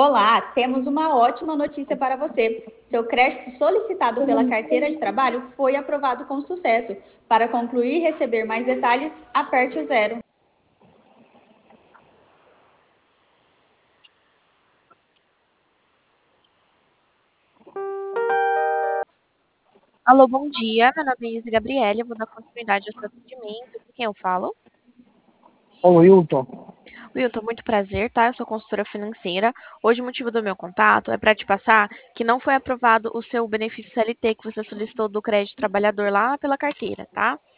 Olá, temos uma ótima notícia para você. Seu crédito solicitado pela carteira de trabalho foi aprovado com sucesso. Para concluir e receber mais detalhes, aperte o zero. Alô, bom dia. Meu nome é Isa Gabriele. Eu vou dar continuidade ao seu atendimento. Com quem eu falo? Ô, Wilton, Wilton, muito prazer, tá? Eu sou consultora financeira. Hoje o motivo do meu contato é para te passar que não foi aprovado o seu benefício CLT que você solicitou do crédito trabalhador lá pela carteira, tá?